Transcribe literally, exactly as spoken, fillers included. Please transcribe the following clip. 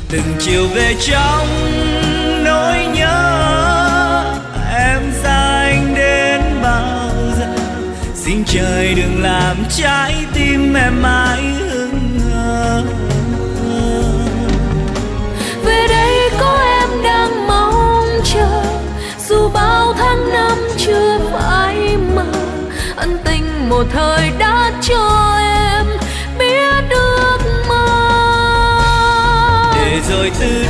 từng chiều về trong nỗi nhớ, em xa anh đến bao giờ? Xin trời đừng làm trái tim em mãi hững hờ. Về đây có em đang mong chờ, dù bao tháng năm chưa phải mơ. Ân tình một thời đã cho em biết ước mơ, để rồi từ